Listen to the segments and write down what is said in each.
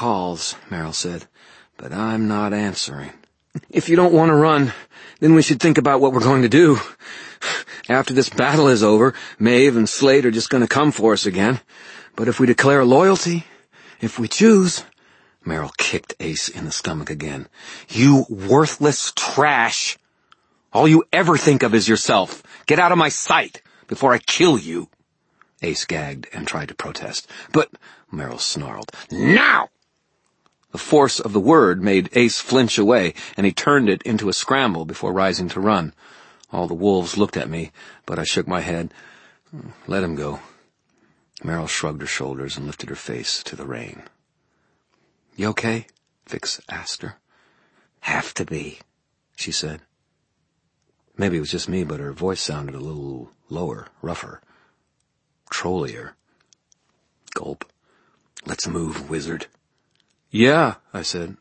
calls, Meryl said, but I'm not answering. If you don't want to run, then we should think about what we're going to do. After this battle is over, Maeve and Slade are just going to come for us again. But if we declare loyalty, if we choose... Meryl kicked Ace in the stomach again. You worthless trash! All you ever think of is yourself. Get out of my sight before I kill you. Ace gagged and tried to protest. But, Meryl snarled, now! The force of the word made Ace flinch away, and he turned it into a scramble before rising to run. All the wolves looked at me, but I shook my head. Let him go. Meryl shrugged her shoulders and lifted her face to the rain. You okay? Fix asked her. Have to be, she said. Maybe it was just me, but her voice sounded a little lower, rougher, trollier. Gulp. Let's move, wizard. Yeah, I said.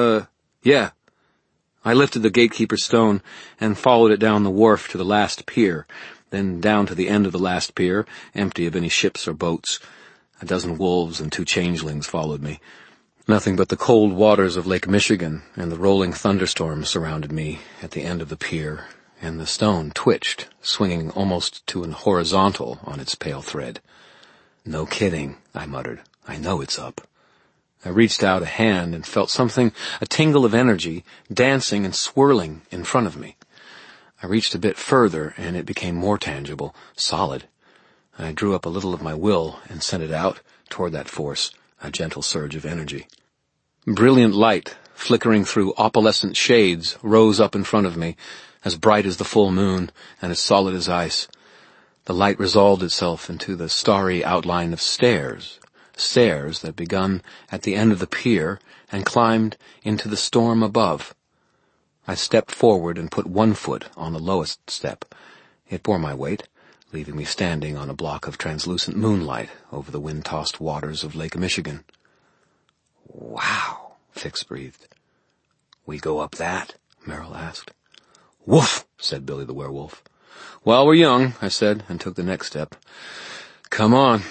Yeah. I lifted the gatekeeper's stone and followed it down the wharf to the last pier, then down to the end of the last pier, empty of any ships or boats. A dozen wolves and 2 changelings followed me. Nothing but the cold waters of Lake Michigan and the rolling thunderstorms surrounded me at the end of the pier, and the stone twitched, swinging almost to an horizontal on its pale thread. No kidding, I muttered. I know it's up. I reached out a hand and felt something, a tingle of energy, dancing and swirling in front of me. I reached a bit further, and it became more tangible, solid. I drew up a little of my will and sent it out toward that force, a gentle surge of energy. Brilliant light, flickering through opalescent shades, rose up in front of me, as bright as the full moon and as solid as ice. The light resolved itself into the starry outline of stairs that begun at the end of the pier and climbed into the storm above. I stepped forward and put 1 foot on the lowest step. It bore my weight, leaving me standing on a block of translucent moonlight over the wind-tossed waters of Lake Michigan. Wow, Fix breathed. We go up that? Meryl asked. Woof, said Billy the werewolf. Well, we're young, I said, and took the next step. Come on.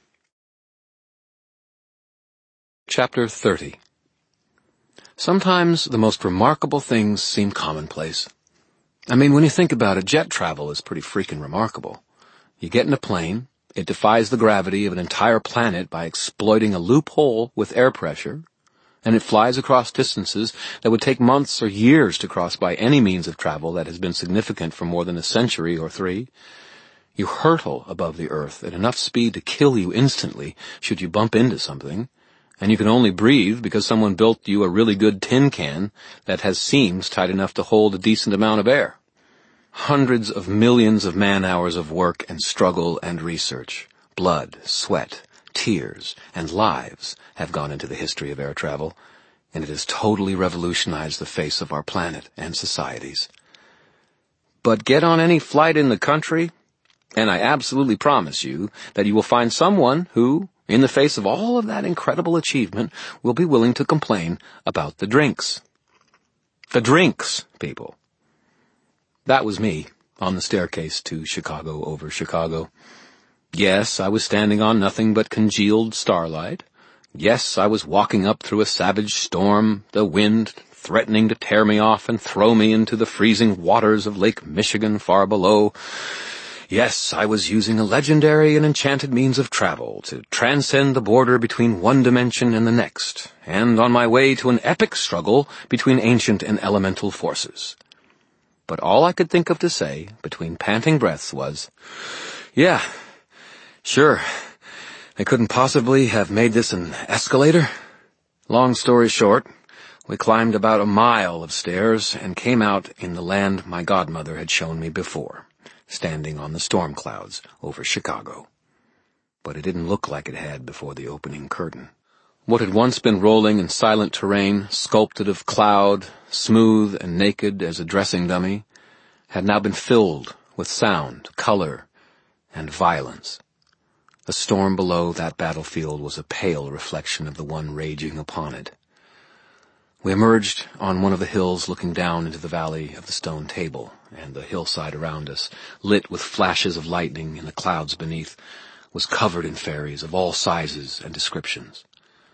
Chapter 30. Sometimes the most remarkable things seem commonplace. I mean, when you think about it, jet travel is pretty freaking remarkable. You get in a plane, it defies the gravity of an entire planet by exploiting a loophole with air pressure, and it flies across distances that would take months or years to cross by any means of travel that has been significant for more than a century or 3. You hurtle above the earth at enough speed to kill you instantly should you bump into something, and you can only breathe because someone built you a really good tin can that has seams tight enough to hold a decent amount of air. Hundreds of millions of man-hours of work and struggle and research, blood, sweat, tears, and lives have gone into the history of air travel, and it has totally revolutionized the face of our planet and societies. But get on any flight in the country, and I absolutely promise you that you will find someone who, in the face of all of that incredible achievement, will be willing to complain about the drinks. The drinks, people. That was me, on the staircase to Chicago over Chicago. Yes, I was standing on nothing but congealed starlight. Yes, I was walking up through a savage storm, the wind threatening to tear me off and throw me into the freezing waters of Lake Michigan far below. Yes, I was using a legendary and enchanted means of travel to transcend the border between one dimension and the next, and on my way to an epic struggle between ancient and elemental forces. But all I could think of to say, between panting breaths, was, yeah, sure, they couldn't possibly have made this an escalator? Long story short, we climbed about a mile of stairs and came out in the land my godmother had shown me before, standing on the storm clouds over Chicago. But it didn't look like it had before the opening curtain. What had once been rolling and silent terrain, sculpted of cloud, smooth and naked as a dressing dummy, had now been filled with sound, color, and violence. The storm below that battlefield was a pale reflection of the one raging upon it. We emerged on one of the hills looking down into the valley of the stone table, and the hillside around us, lit with flashes of lightning in the clouds beneath, was covered in fairies of all sizes and descriptions.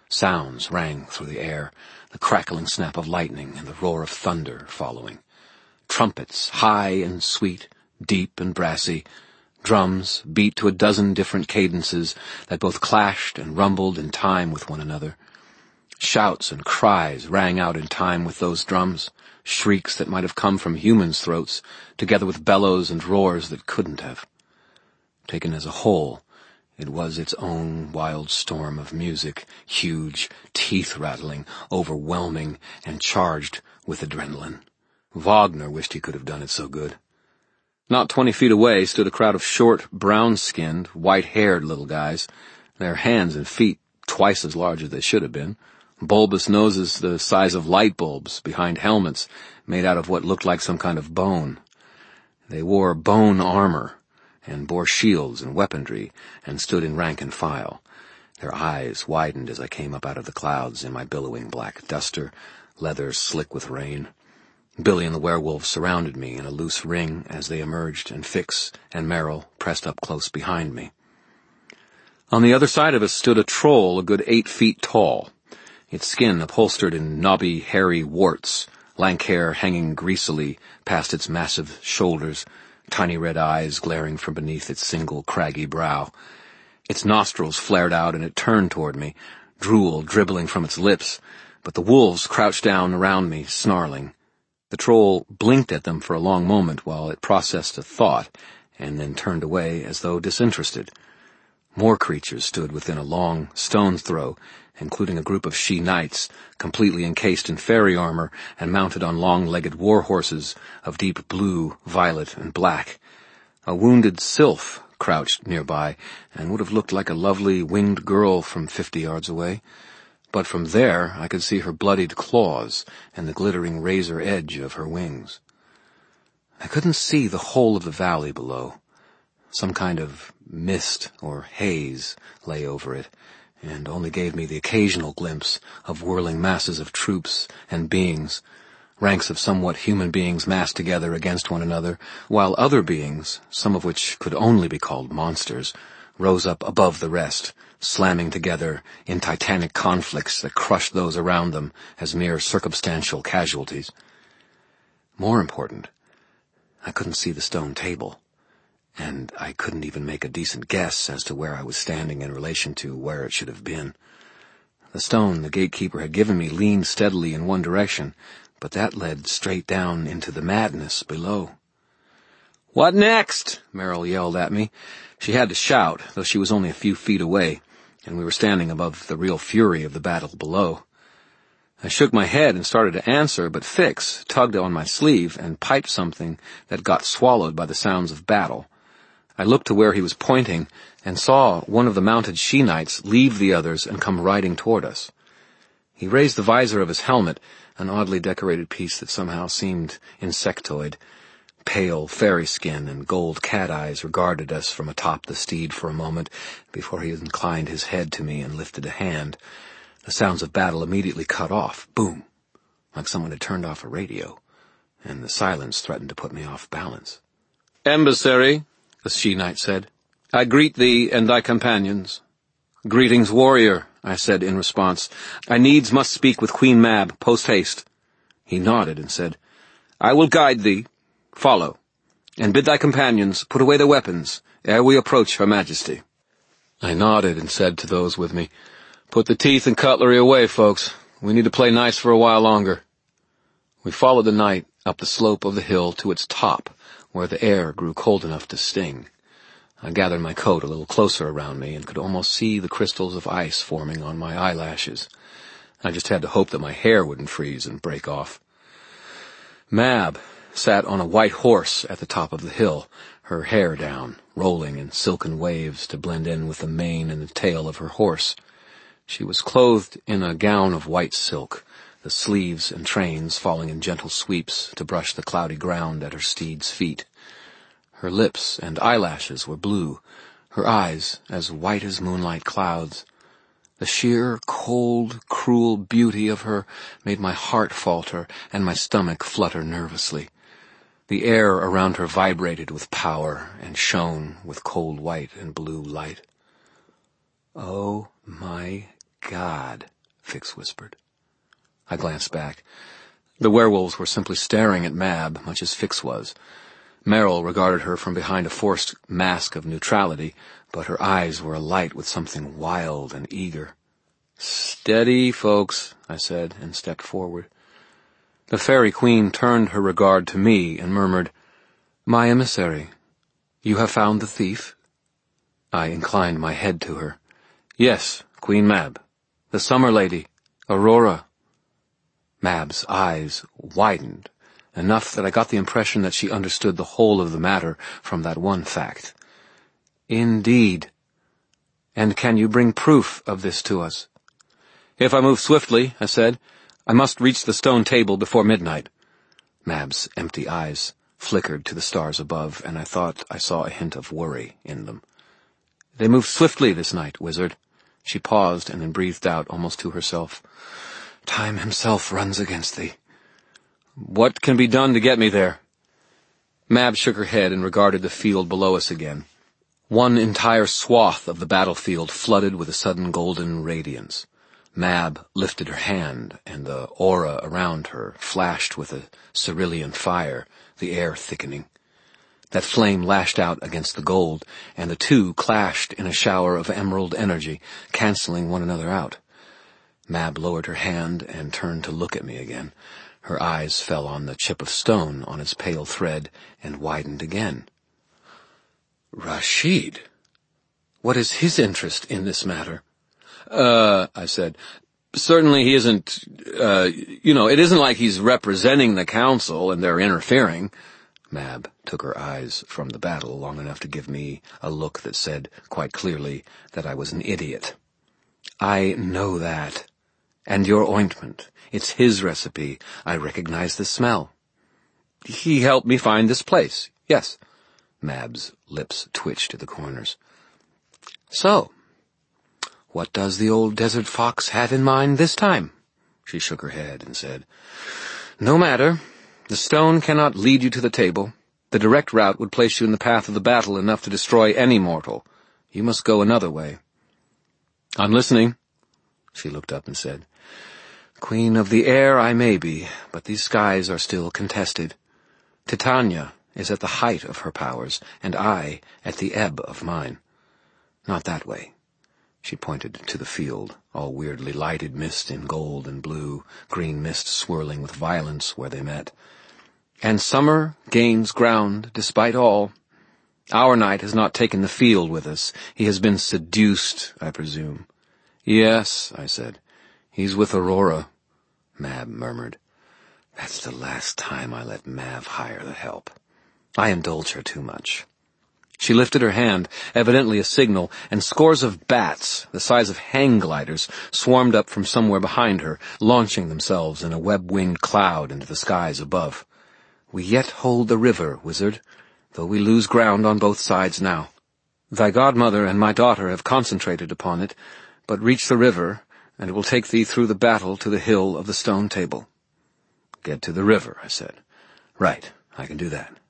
Sounds rang through the air, the crackling snap of lightning and the roar of thunder following. Trumpets, high and sweet, deep and brassy. Drums beat to a dozen different cadences that both clashed and rumbled in time with one another. Shouts and cries rang out in time with those drums, shrieks that might have come from humans' throats, together with bellows and roars that couldn't have. Taken as a whole, it was its own wild storm of music, huge, teeth-rattling, overwhelming, and charged with adrenaline. Wagner wished he could have done it so good. Not 20 feet away stood a crowd of short, brown-skinned, white-haired little guys, their hands and feet twice as large as they should have been, bulbous noses the size of light bulbs behind helmets made out of what looked like some kind of bone. They wore bone armor and bore shields and weaponry and stood in rank and file. Their eyes widened as I came up out of the clouds in my billowing black duster, leather slick with rain. Billy and the werewolves surrounded me in a loose ring as they emerged, and Fix and Merrill pressed up close behind me. On the other side of us stood a troll a good 8 feet tall, its skin upholstered in knobby, hairy warts, lank hair hanging greasily past its massive shoulders, tiny red eyes glaring from beneath its single craggy brow. Its nostrils flared out and it turned toward me, drool dribbling from its lips, but the wolves crouched down around me, snarling. The troll blinked at them for a long moment while it processed a thought, and then turned away as though disinterested. More creatures stood within a long stone's throw, including a group of she-knights, completely encased in fairy armor and mounted on long-legged war horses of deep blue, violet, and black. A wounded sylph crouched nearby, and would have looked like a lovely winged girl from 50 yards away. But from there I could see her bloodied claws and the glittering razor edge of her wings. I couldn't see the whole of the valley below. Some kind of mist or haze lay over it, and only gave me the occasional glimpse of whirling masses of troops and beings, ranks of somewhat human beings massed together against one another, while other beings, some of which could only be called monsters, rose up above the rest, slamming together in titanic conflicts that crushed those around them as mere circumstantial casualties. More important, I couldn't see the stone table, and I couldn't even make a decent guess as to where I was standing in relation to where it should have been. The stone the gatekeeper had given me leaned steadily in one direction, but that led straight down into the madness below. "What next?" Merrill yelled at me. She had to shout, though she was only a few feet away, and we were standing above the real fury of the battle below. I shook my head and started to answer, but Fix tugged on my sleeve and piped something that got swallowed by the sounds of battle. I looked to where he was pointing and saw one of the mounted she-knights leave the others and come riding toward us. He raised the visor of his helmet, an oddly decorated piece that somehow seemed insectoid. Pale fairy skin and gold cat eyes regarded us from atop the steed for a moment before he inclined his head to me and lifted a hand. The sounds of battle immediately cut off, boom, like someone had turned off a radio, and the silence threatened to put me off balance. "Emissary," the she-knight said, "I greet thee and thy companions." "Greetings, warrior," I said in response. "I needs must speak with Queen Mab, post-haste." He nodded and said, "I will guide thee. Follow, and bid thy companions put away their weapons ere we approach her majesty." I nodded and said to those with me, "Put the teeth and cutlery away, folks. We need to play nice for a while longer." We followed the knight up the slope of the hill to its top, where the air grew cold enough to sting. I gathered my coat a little closer around me and could almost see the crystals of ice forming on my eyelashes. I just had to hope that my hair wouldn't freeze and break off. Mab sat on a white horse at the top of the hill, her hair down, rolling in silken waves to blend in with the mane and the tail of her horse. She was clothed in a gown of white silk, the sleeves and trains falling in gentle sweeps to brush the cloudy ground at her steed's feet. Her lips and eyelashes were blue, her eyes as white as moonlight clouds. The sheer, cold, cruel beauty of her made my heart falter and my stomach flutter nervously. The air around her vibrated with power and shone with cold white and blue light. "Oh, my God," Fix whispered. I glanced back. The werewolves were simply staring at Mab, much as Fix was. Merrill regarded her from behind a forced mask of neutrality, but her eyes were alight with something wild and eager. "Steady, folks," I said, and stepped forward. The Fairy Queen turned her regard to me and murmured, "My emissary, you have found the thief?" I inclined my head to her. "Yes, Queen Mab. The Summer Lady, Aurora." Mab's eyes widened, enough that I got the impression that she understood the whole of the matter from that one fact. "Indeed. And can you bring proof of this to us?" "If I move swiftly," I said. "I must reach the stone table before midnight." Mab's empty eyes flickered to the stars above, and I thought I saw a hint of worry in them. "They move swiftly this night, wizard." She paused and then breathed out almost to herself, "Time himself runs against thee." "What can be done to get me there?" Mab shook her head and regarded the field below us again. One entire swath of the battlefield flooded with a sudden golden radiance. Mab lifted her hand, and the aura around her flashed with a cerulean fire, the air thickening. That flame lashed out against the gold, and the two clashed in a shower of emerald energy, canceling one another out. Mab lowered her hand and turned to look at me again. Her eyes fell on the chip of stone on its pale thread and widened again. "Rashid? What is his interest in this matter?" I said. "Certainly he isn't, it isn't like he's representing the council and they're interfering." Mab took her eyes from the battle long enough to give me a look that said quite clearly that I was an idiot. "I know that. And your ointment. It's his recipe. I recognize the smell." "He helped me find this place, yes." Mab's lips twitched at the corners. "So, what does the old desert fox have in mind this time?" She shook her head and said, "No matter. The stone cannot lead you to the table. The direct route would place you in the path of the battle enough to destroy any mortal. You must go another way." "I'm listening." She looked up and said, "Queen of the air I may be, but these skies are still contested. Titania is at the height of her powers, and I at the ebb of mine. Not that way." She pointed to the field, all weirdly lighted mist in gold and blue, green mist swirling with violence where they met. "And summer gains ground despite all. Our knight has not taken the field with us. He has been seduced, I presume." "Yes," I said. "He's with Aurora." Mab murmured. "That's the last time I let Mav hire the help. I indulge her too much." She lifted her hand, evidently a signal, and scores of bats, the size of hang gliders, swarmed up from somewhere behind her, launching themselves in a web-winged cloud into the skies above. "We yet hold the river, wizard, though we lose ground on both sides now. Thy godmother and my daughter have concentrated upon it, but reach the river, and it will take thee through the battle to the hill of the stone table." "Get to the river," I said. "Right, I can do that."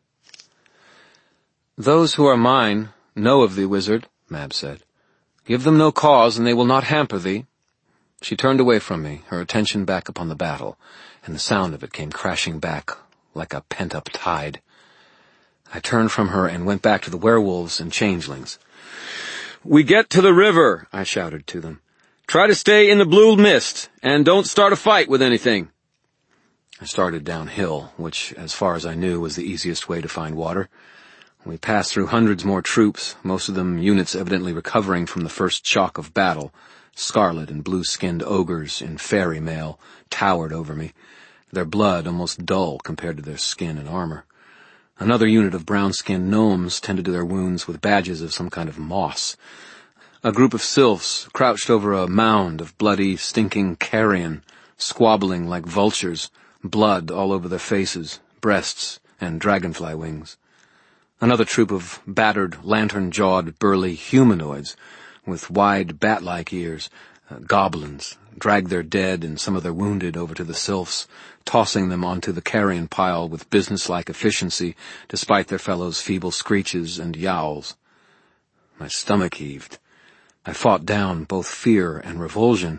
"Those who are mine know of thee, wizard," Mab said. "Give them no cause, and they will not hamper thee." She turned away from me, her attention back upon the battle, and the sound of it came crashing back like a pent-up tide. I turned from her and went back to the werewolves and changelings. "We get to the river," I shouted to them. "Try to stay in the blue mist, and don't start a fight with anything." I started downhill, which, as far as I knew, was the easiest way to find water. We passed through hundreds more troops, most of them units evidently recovering from the first shock of battle. Scarlet and blue-skinned ogres in fairy mail towered over me, their blood almost dull compared to their skin and armor. Another unit of brown-skinned gnomes tended to their wounds with badges of some kind of moss. A group of sylphs crouched over a mound of bloody, stinking carrion, squabbling like vultures, blood all over their faces, breasts, and dragonfly wings. Another troop of battered, lantern-jawed, burly humanoids with wide bat-like ears, goblins, dragged their dead and some of their wounded over to the sylphs, tossing them onto the carrion pile with businesslike efficiency despite their fellows' feeble screeches and yowls. My stomach heaved. I fought down both fear and revulsion,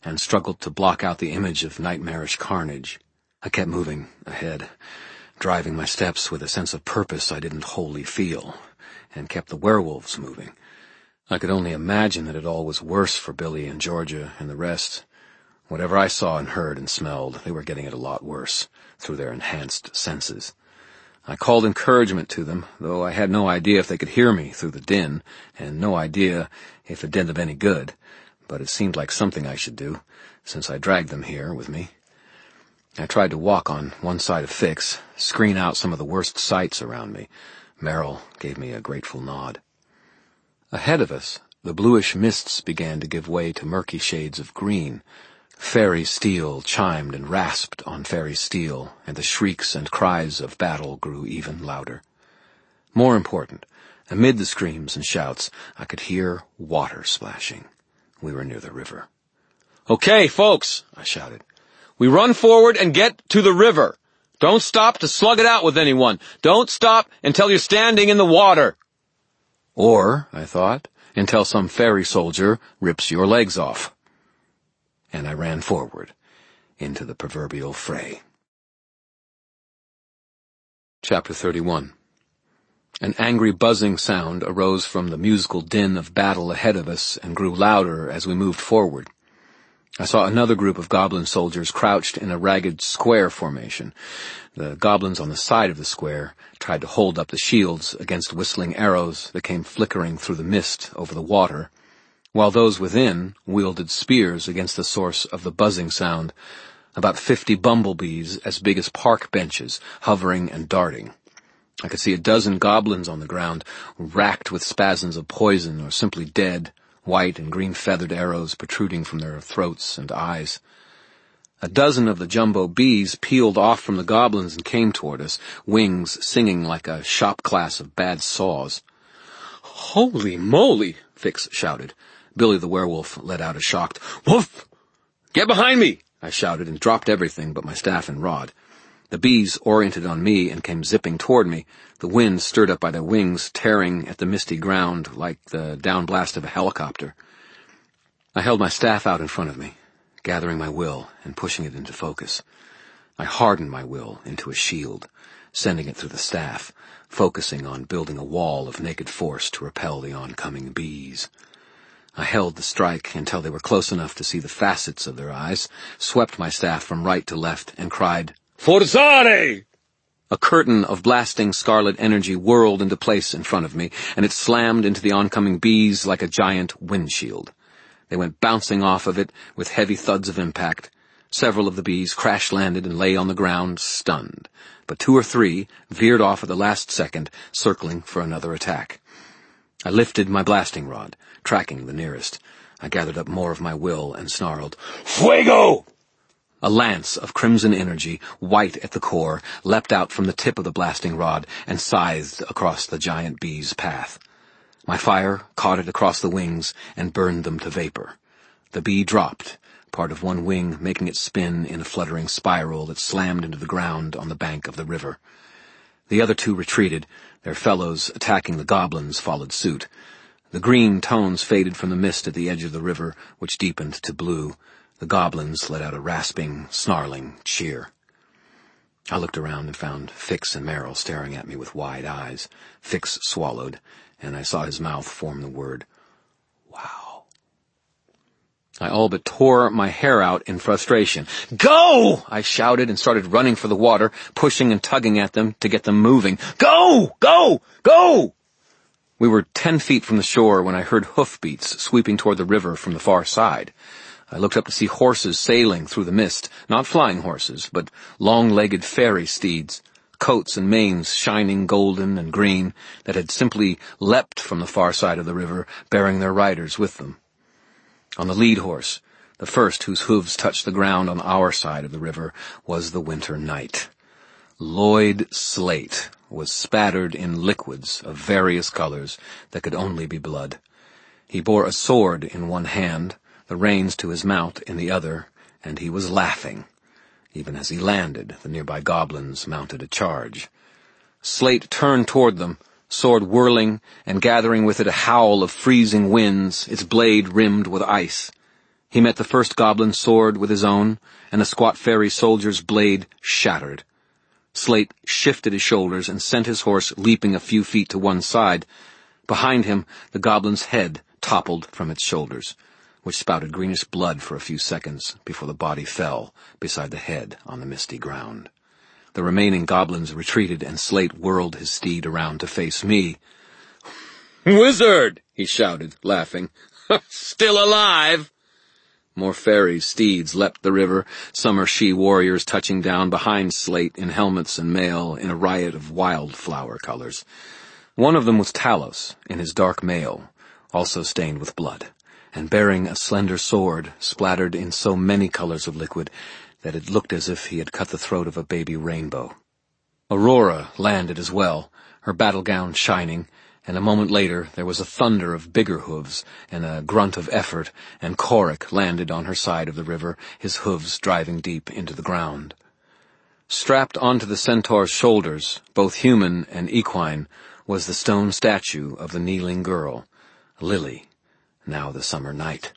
and struggled to block out the image of nightmarish carnage. I kept moving ahead, driving my steps with a sense of purpose I didn't wholly feel, and kept the werewolves moving. I could only imagine that it all was worse for Billy and Georgia and the rest. Whatever I saw and heard and smelled, they were getting it a lot worse, through their enhanced senses. I called encouragement to them, though I had no idea if they could hear me through the din, and no idea if it did them any good, but it seemed like something I should do, since I dragged them here with me. I tried to walk on one side of Fix, screen out some of the worst sights around me. Merrill gave me a grateful nod. Ahead of us, the bluish mists began to give way to murky shades of green. Fairy steel chimed and rasped on fairy steel, and the shrieks and cries of battle grew even louder. More important, amid the screams and shouts, I could hear water splashing. We were near the river. "Okay, folks," I shouted. "We run forward and get to the river. Don't stop to slug it out with anyone. Don't stop until you're standing in the water." Or, I thought, until some fairy soldier rips your legs off. And I ran forward into the proverbial fray. Chapter 31. An angry buzzing sound arose from the musical din of battle ahead of us and grew louder as we moved forward. I saw another group of goblin soldiers crouched in a ragged square formation. The goblins on the side of the square tried to hold up the shields against whistling arrows that came flickering through the mist over the water, while those within wielded spears against the source of the buzzing sound, about 50 bumblebees as big as park benches, hovering and darting. I could see a dozen goblins on the ground, racked with spasms of poison or simply dead, white and green-feathered arrows protruding from their throats and eyes. A dozen of the jumbo bees peeled off from the goblins and came toward us, wings singing like a shop class of bad saws. "Holy moly!" Fix shouted. Billy the werewolf let out a shocked, "Woof!" "Get behind me!" I shouted and dropped everything but my staff and rod. The bees oriented on me and came zipping toward me, the wind stirred up by their wings, tearing at the misty ground like the downblast of a helicopter. I held my staff out in front of me, gathering my will and pushing it into focus. I hardened my will into a shield, sending it through the staff, focusing on building a wall of naked force to repel the oncoming bees. I held the strike until they were close enough to see the facets of their eyes, swept my staff from right to left, and cried, "Forzare!" A curtain of blasting scarlet energy whirled into place in front of me, and it slammed into the oncoming bees like a giant windshield. They went bouncing off of it with heavy thuds of impact. Several of the bees crash-landed and lay on the ground, stunned, but 2 or 3 veered off at the last second, circling for another attack. I lifted my blasting rod, tracking the nearest. I gathered up more of my will and snarled, "Fuego!" A lance of crimson energy, white at the core, leapt out from the tip of the blasting rod and scythed across the giant bee's path. My fire caught it across the wings and burned them to vapor. The bee dropped, part of one wing making it spin in a fluttering spiral that slammed into the ground on the bank of the river. The other 2 retreated, their fellows attacking the goblins followed suit. The green tones faded from the mist at the edge of the river, which deepened to blue. The goblins let out a rasping, snarling cheer. I looked around and found Fix and Merrill staring at me with wide eyes. Fix swallowed, and I saw his mouth form the word, "Wow." I all but tore my hair out in frustration. "Go!" I shouted and started running for the water, pushing and tugging at them to get them moving. "Go! Go! Go!" We were 10 feet from the shore when I heard hoofbeats sweeping toward the river from the far side. I looked up to see horses sailing through the mist, not flying horses, but long-legged fairy steeds, coats and manes shining golden and green, that had simply leapt from the far side of the river, bearing their riders with them. On the lead horse, the first whose hooves touched the ground on our side of the river, was the winter knight. Lloyd Slate was spattered in liquids of various colors that could only be blood. He bore a sword in one hand, the reins to his mount in the other, and he was laughing. Even as he landed, the nearby goblins mounted a charge. Slate turned toward them, sword whirling and gathering with it a howl of freezing winds, its blade rimmed with ice. He met the first goblin's sword with his own, and the squat fairy soldier's blade shattered. Slate shifted his shoulders and sent his horse leaping a few feet to one side. Behind him, the goblin's head toppled from its shoulders, which spouted greenish blood for a few seconds before the body fell beside the head on the misty ground. The remaining goblins retreated, and Slate whirled his steed around to face me. "Wizard!" he shouted, laughing. "Still alive!" More fairy steeds leapt the river, summer she-warriors touching down behind Slate in helmets and mail in a riot of wildflower colors. One of them was Talos, in his dark mail, also stained with blood, and bearing a slender sword splattered in so many colors of liquid that it looked as if he had cut the throat of a baby rainbow. Aurora landed as well, her battle gown shining, and a moment later there was a thunder of bigger hooves and a grunt of effort, and Korik landed on her side of the river, his hooves driving deep into the ground. Strapped onto the centaur's shoulders, both human and equine, was the stone statue of the kneeling girl, Lily, now the summer night.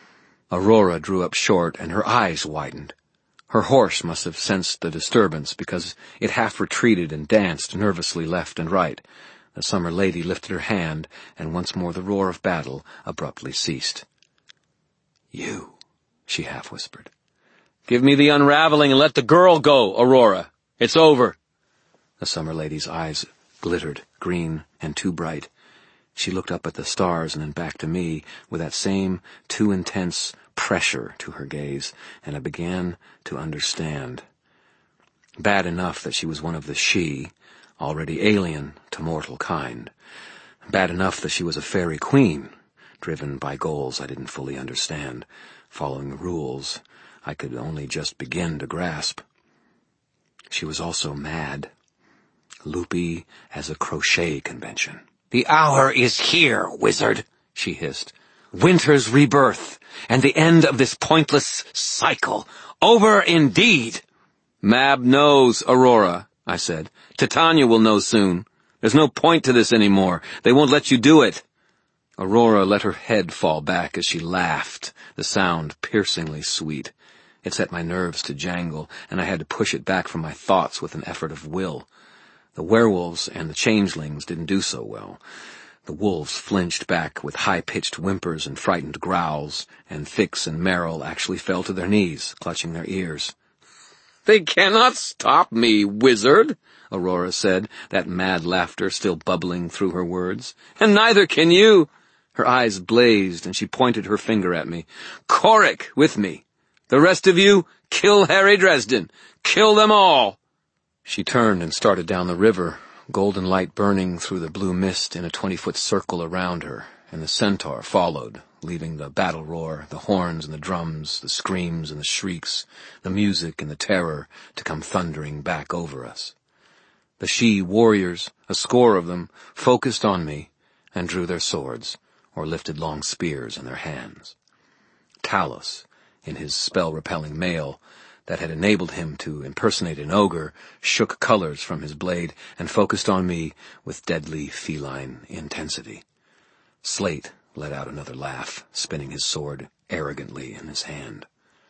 Aurora drew up short, and her eyes widened. Her horse must have sensed the disturbance, because it half retreated and danced nervously left and right. The summer lady lifted her hand, and once more the roar of battle abruptly ceased. "You," she half-whispered. "Give me the unraveling and let the girl go, Aurora. It's over." The summer lady's eyes glittered, green and too bright. She looked up at the stars and then back to me with that same too intense pressure to her gaze, and I began to understand. Bad enough that she was one of the she, already alien to mortal kind. Bad enough that she was a fairy queen, driven by goals I didn't fully understand, following rules I could only just begin to grasp. She was also mad, loopy as a crochet convention. "The hour is here, wizard," she hissed. "Winter's rebirth, and the end of this pointless cycle. Over indeed." "Mab knows, Aurora," I said. "Titania will know soon. There's no point to this anymore. They won't let you do it." Aurora let her head fall back as she laughed, the sound piercingly sweet. It set my nerves to jangle, and I had to push it back from my thoughts with an effort of will. The werewolves and the changelings didn't do so well. The wolves flinched back with high-pitched whimpers and frightened growls, and Fix and Merrill actually fell to their knees, clutching their ears. "They cannot stop me, wizard," Aurora said, that mad laughter still bubbling through her words. "And neither can you." Her eyes blazed, and she pointed her finger at me. "Korik, with me. The rest of you, kill Harry Dresden. Kill them all." She turned and started down the river, golden light burning through the blue mist in a 20-foot circle around her, and the centaur followed, leaving the battle roar, the horns and the drums, the screams and the shrieks, the music and the terror to come thundering back over us. The she-warriors, a score of them, focused on me and drew their swords, or lifted long spears in their hands. Talos, in his spell-repelling mail that had enabled him to impersonate an ogre, shook colors from his blade and focused on me with deadly feline intensity. Slate let out another laugh, spinning his sword arrogantly in his hand.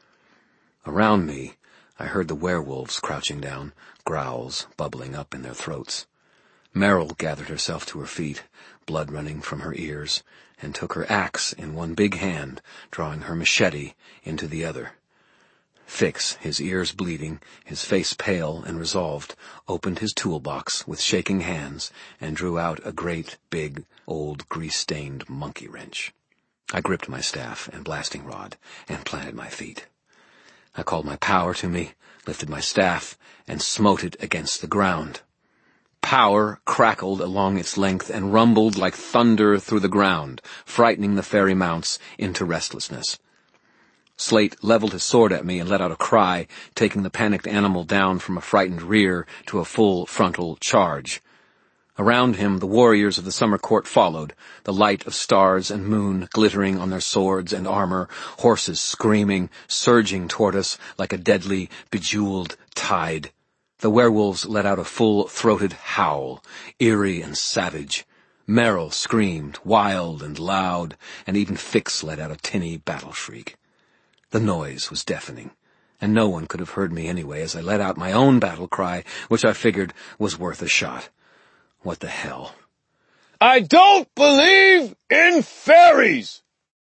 Around me, I heard the werewolves crouching down, growls bubbling up in their throats. Merrill gathered herself to her feet, blood running from her ears, and took her axe in one big hand, drawing her machete into the other. Fix, his ears bleeding, his face pale and resolved, opened his toolbox with shaking hands and drew out a great, big, old, grease-stained monkey wrench. I gripped my staff and blasting rod and planted my feet. I called my power to me, lifted my staff, and smote it against the ground. Power crackled along its length and rumbled like thunder through the ground, frightening the fairy mounts into restlessness. Slate leveled his sword at me and let out a cry, taking the panicked animal down from a frightened rear to a full frontal charge. Around him, the warriors of the summer court followed, the light of stars and moon glittering on their swords and armor, horses screaming, surging toward us like a deadly, bejeweled tide. The werewolves let out a full-throated howl, eerie and savage. Merrill screamed, wild and loud, and even Fix let out a tinny battle shriek. The noise was deafening, and no one could have heard me anyway as I let out my own battle cry, which I figured was worth a shot. What the hell? I don't believe in fairies!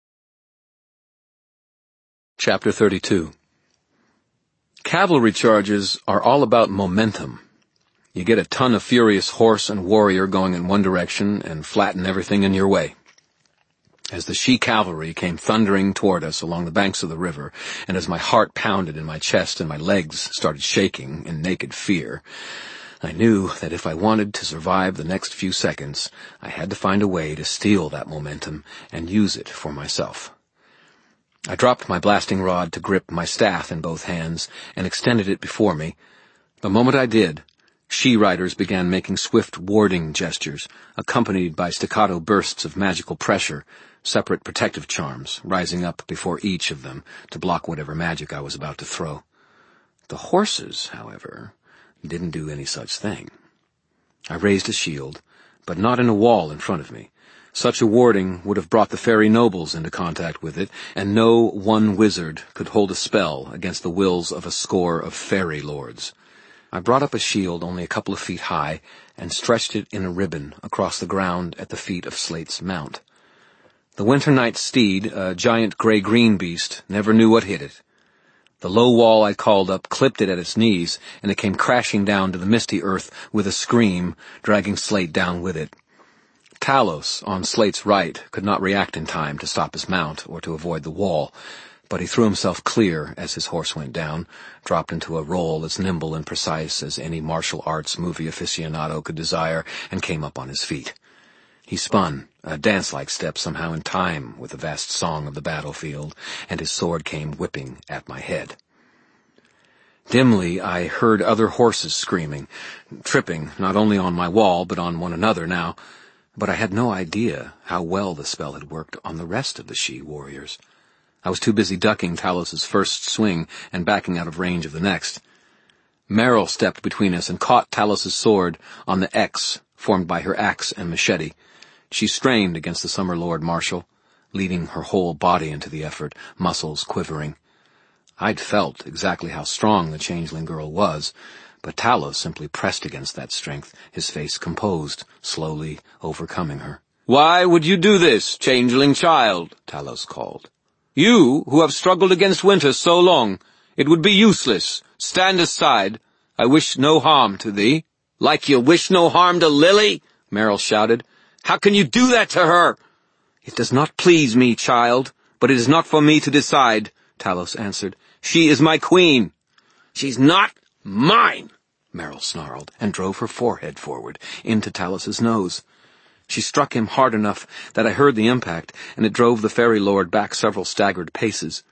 Chapter 32. Cavalry charges are all about momentum. You get a ton of furious horse and warrior going in one direction and flatten everything in your way. As the she-cavalry came thundering toward us along the banks of the river, and as my heart pounded in my chest and my legs started shaking in naked fear, I knew that if I wanted to survive the next few seconds, I had to find a way to steal that momentum and use it for myself. I dropped my blasting rod to grip my staff in both hands and extended it before me. The moment I did, she-riders began making swift warding gestures, accompanied by staccato bursts of magical pressure, separate protective charms rising up before each of them to block whatever magic I was about to throw. The horses, however, didn't do any such thing. I raised a shield, but not in a wall in front of me. Such a warding would have brought the fairy nobles into contact with it, and no one wizard could hold a spell against the wills of a score of fairy lords. I brought up a shield only a couple of feet high and stretched it in a ribbon across the ground at the feet of Slate's mount. The Winter Knight's steed, a giant gray-green beast, never knew what hit it. The low wall I called up clipped it at its knees, and it came crashing down to the misty earth with a scream, dragging Slate down with it. Talos, on Slate's right, could not react in time to stop his mount or to avoid the wall, but he threw himself clear as his horse went down, dropped into a roll as nimble and precise as any martial arts movie aficionado could desire, and came up on his feet. He spun, a dance-like step somehow in time with the vast song of the battlefield, and his sword came whipping at my head. Dimly, I heard other horses screaming, tripping not only on my wall but on one another now, but I had no idea how well the spell had worked on the rest of the she-warriors. I was too busy ducking Talos's first swing and backing out of range of the next. Meryl stepped between us and caught Talos's sword on the X formed by her axe and machete. She strained against the Summer Lord Marshal, leading her whole body into the effort, muscles quivering. I'd felt exactly how strong the changeling girl was, but Talos simply pressed against that strength, his face composed, slowly overcoming her. "Why would you do this, changeling child?" Talos called. "You, who have struggled against winter so long, it would be useless. Stand aside. I wish no harm to thee." "Like you wish no harm to Lily?" Meryl shouted. "How can you do that to her?" "It does not please me, child, but it is not for me to decide," Talos answered. "She is my queen." "She's not mine," Meryl snarled, and drove her forehead forward into Talos's nose. She struck him hard enough that I heard the impact, and it drove the fairy lord back several staggered paces.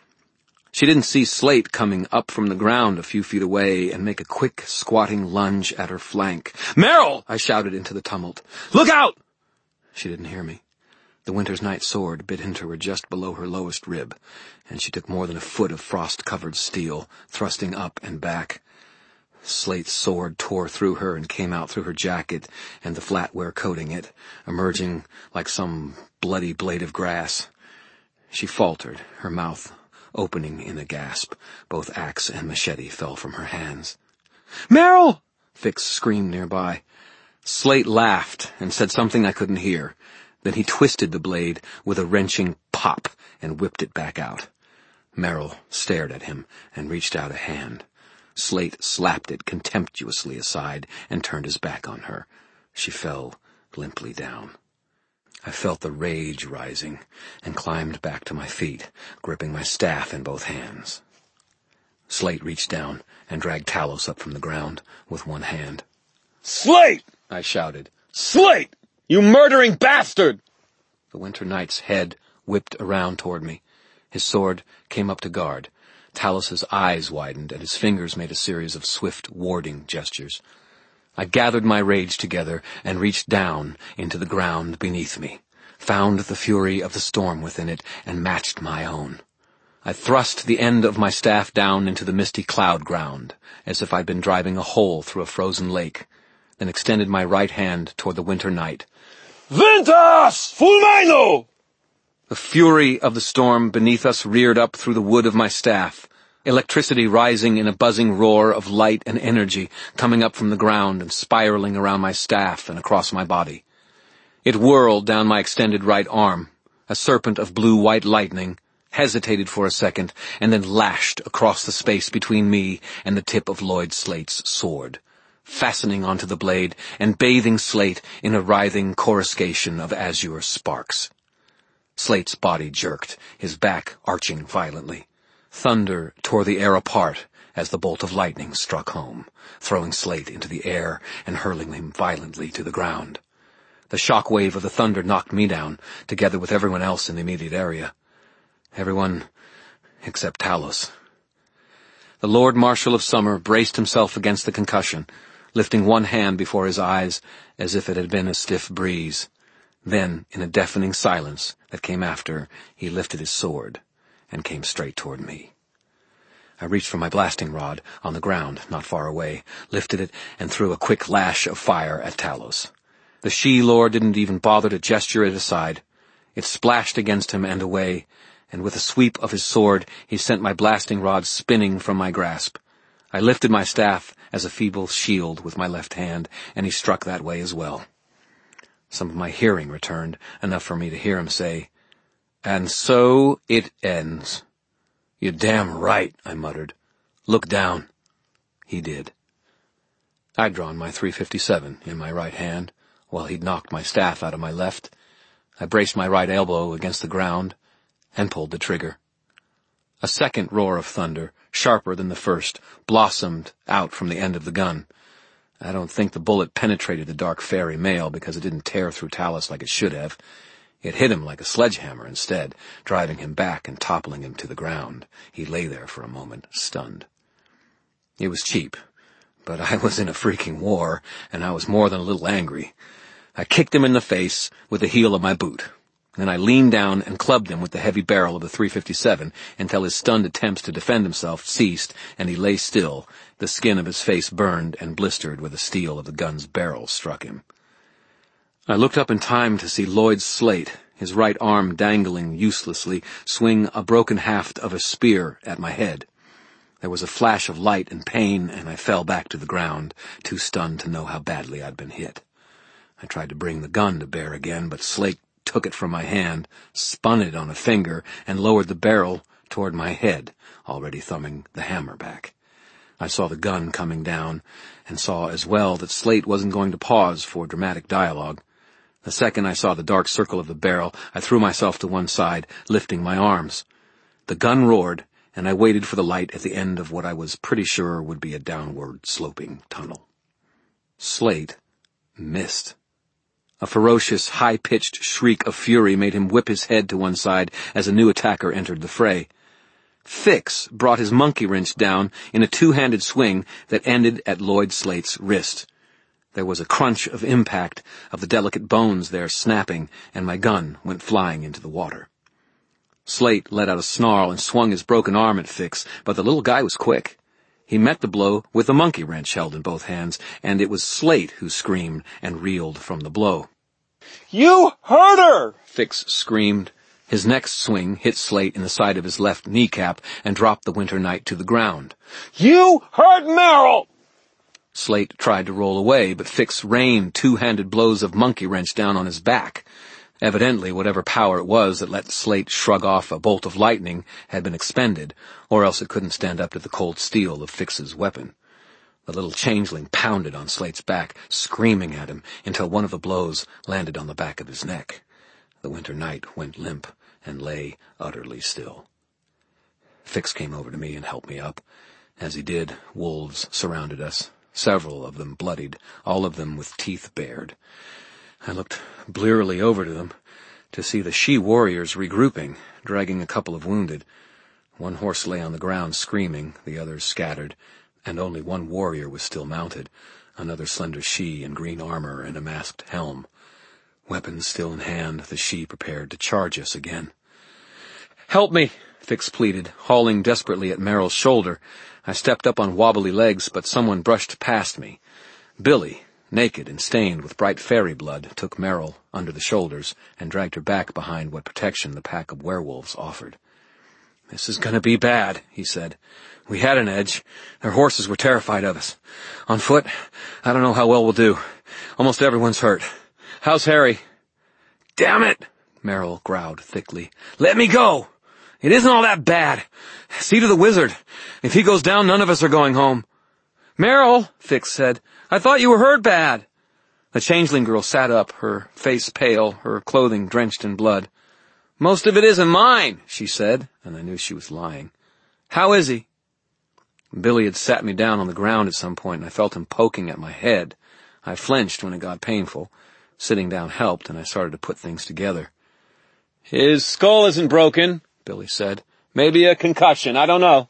She didn't see Slate coming up from the ground a few feet away and make a quick, squatting lunge at her flank. "Meryl!" I shouted into the tumult. "Look out!" She didn't hear me. The Winter's Night sword bit into her just below her lowest rib, and she took more than a foot of frost-covered steel, thrusting up and back. Slate's sword tore through her and came out through her jacket and the flatware coating it, emerging like some bloody blade of grass. She faltered, her mouth opening in a gasp. Both axe and machete fell from her hands. "Meryl!" Fix screamed nearby. Slate laughed and said something I couldn't hear. Then he twisted the blade with a wrenching pop and whipped it back out. Meryl stared at him and reached out a hand. Slate slapped it contemptuously aside and turned his back on her. She fell limply down. I felt the rage rising and climbed back to my feet, gripping my staff in both hands. Slate reached down and dragged Talos up from the ground with one hand. "Slate!" I shouted. "Slate! You murdering bastard!" The Winter Knight's head whipped around toward me. His sword came up to guard. Talos's eyes widened, and his fingers made a series of swift warding gestures. I gathered my rage together and reached down into the ground beneath me, found the fury of the storm within it, and matched my own. I thrust the end of my staff down into the misty cloud ground, as if I'd been driving a hole through a frozen lake, then extended my right hand toward the Winter Knight. "Ventas Fulmino!" The The fury of the storm beneath us reared up through the wood of my staff, electricity rising in a buzzing roar of light and energy coming up from the ground and spiraling around my staff and across my body. It whirled down my extended right arm, a serpent of blue-white lightning, hesitated for a second, and then lashed across the space between me and the tip of Lloyd Slate's sword, fastening onto the blade and bathing Slate in a writhing coruscation of azure sparks. Slate's body jerked, his back arching violently. Thunder tore the air apart as the bolt of lightning struck home, throwing Slate into the air and hurling him violently to the ground. The shock wave of the thunder knocked me down, together with everyone else in the immediate area. Everyone except Talos. The Lord Marshal of Summer braced himself against the concussion, lifting one hand before his eyes as if it had been a stiff breeze. Then, in a deafening silence that came after, he lifted his sword and came straight toward me. I reached for my blasting rod on the ground not far away, lifted it, and threw a quick lash of fire at Talos. The she-lord didn't even bother to gesture it aside. It splashed against him and away, and with a sweep of his sword he sent my blasting rod spinning from my grasp. I lifted my staff as a feeble shield with my left hand, and he struck that way as well. Some of my hearing returned, enough for me to hear him say, "And so it ends." "You're damn right," I muttered. "Look down." He did. I'd drawn my .357 in my right hand, while he'd knocked my staff out of my left. I braced my right elbow against the ground and pulled the trigger. A second roar of thunder, sharper than the first, blossomed out from the end of the gun. I don't think the bullet penetrated the dark fairy male because it didn't tear through Talos like it should have. It hit him like a sledgehammer instead, driving him back and toppling him to the ground. He lay there for a moment, stunned. It was cheap, but I was in a freaking war, and I was more than a little angry. I kicked him in the face with the heel of my boot. Then I leaned down and clubbed him with the heavy barrel of the .357 until his stunned attempts to defend himself ceased and he lay still, the skin of his face burned and blistered where the steel of the gun's barrel struck him. I looked up in time to see Lloyd Slate, his right arm dangling uselessly, swing a broken haft of a spear at my head. There was a flash of light and pain, and I fell back to the ground, too stunned to know how badly I'd been hit. I tried to bring the gun to bear again, but Slate took it from my hand, spun it on a finger, and lowered the barrel toward my head, already thumbing the hammer back. I saw the gun coming down, and saw as well that Slate wasn't going to pause for dramatic dialogue. The second I saw the dark circle of the barrel, I threw myself to one side, lifting my arms. The gun roared, and I waited for the light at the end of what I was pretty sure would be a downward-sloping tunnel. Slate missed. A ferocious, high-pitched shriek of fury made him whip his head to one side as a new attacker entered the fray. Fix brought his monkey wrench down in a two-handed swing that ended at Lloyd Slate's wrist. There was a crunch of impact of the delicate bones there snapping, and my gun went flying into the water. Slate let out a snarl and swung his broken arm at Fix, but the little guy was quick. He met the blow with the monkey wrench held in both hands, and it was Slate who screamed and reeled from the blow. "You hurt her!" Fix screamed. His next swing hit Slate in the side of his left kneecap and dropped the winter knight to the ground. "You hurt Meryl!" Slate tried to roll away, but Fix rained two-handed blows of monkey wrench down on his back. Evidently, whatever power it was that let Slate shrug off a bolt of lightning had been expended, or else it couldn't stand up to the cold steel of Fix's weapon. The little changeling pounded on Slate's back, screaming at him, until one of the blows landed on the back of his neck. The winter knight went limp and lay utterly still. Fix came over to me and helped me up. As he did, wolves surrounded us, several of them bloodied, all of them with teeth bared. I looked blearily over to them, to see the she-warriors regrouping, dragging a couple of wounded. One horse lay on the ground screaming, the others scattered, and only one warrior was still mounted, another slender she in green armor and a masked helm. Weapons still in hand, the she prepared to charge us again. "Help me," Fix pleaded, hauling desperately at Meryl's shoulder. I stepped up on wobbly legs, but someone brushed past me. Billy, naked and stained with bright fairy blood, took Merrill under the shoulders and dragged her back behind what protection the pack of werewolves offered. "This is gonna be bad," he said. "We had an edge. Their horses were terrified of us. On foot, I don't know how well we'll do. Almost everyone's hurt. How's Harry?" "Damn it," Merrill growled thickly. "Let me go. It isn't all that bad. See to the wizard. If he goes down, none of us are going home." "Merrill," Fix said, "I thought you were hurt bad." The changeling girl sat up, her face pale, her clothing drenched in blood. "Most of it isn't mine," she said, and I knew she was lying. "How is he?" Billy had sat me down on the ground at some point, and I felt him poking at my head. I flinched when it got painful. Sitting down helped, and I started to put things together. "His skull isn't broken," Billy said. "Maybe a concussion, I don't know."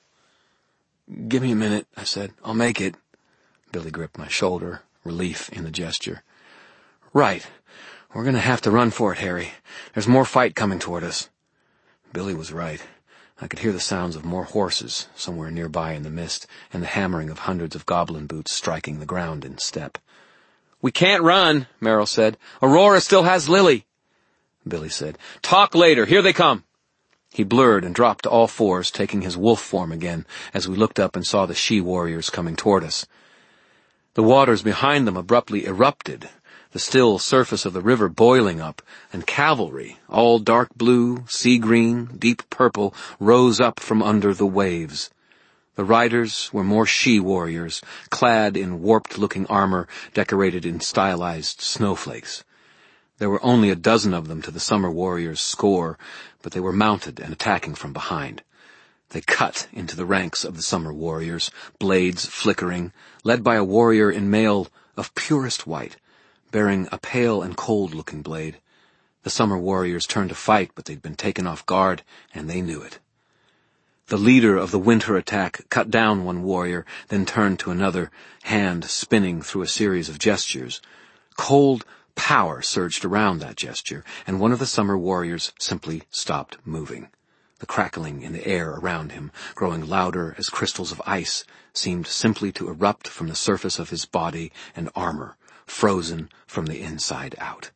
"Give me a minute," I said. "I'll make it." Billy gripped my shoulder, relief in the gesture. "Right. We're going to have to run for it, Harry. There's more fight coming toward us." Billy was right. I could hear the sounds of more horses somewhere nearby in the mist, and the hammering of hundreds of goblin boots striking the ground in step. "We can't run," Merrill said. "Aurora still has Lily." Billy said, "Talk later. Here they come." He blurred and dropped to all fours, taking his wolf form again, as we looked up and saw the she-warriors coming toward us. The waters behind them abruptly erupted, the still surface of the river boiling up, and cavalry, all dark blue, sea green, deep purple, rose up from under the waves. The riders were more she-warriors, clad in warped-looking armor decorated in stylized snowflakes. There were only a dozen of them to the summer warriors' score, but they were mounted and attacking from behind. They cut into the ranks of the summer warriors, blades flickering, led by a warrior in mail of purest white, bearing a pale and cold-looking blade. The summer warriors turned to fight, but they'd been taken off guard, and they knew it. The leader of the winter attack cut down one warrior, then turned to another, hand spinning through a series of gestures. Cold power surged around that gesture, and one of the summer warriors simply stopped moving. The crackling in the air around him, growing louder as crystals of ice, seemed simply to erupt from the surface of his body and armor, frozen from the inside out.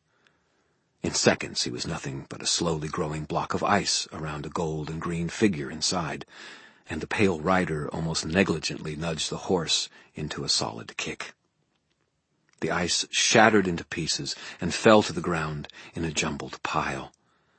In seconds he was nothing but a slowly growing block of ice around a gold and green figure inside, and the pale rider almost negligently nudged the horse into a solid kick. The ice shattered into pieces and fell to the ground in a jumbled pile.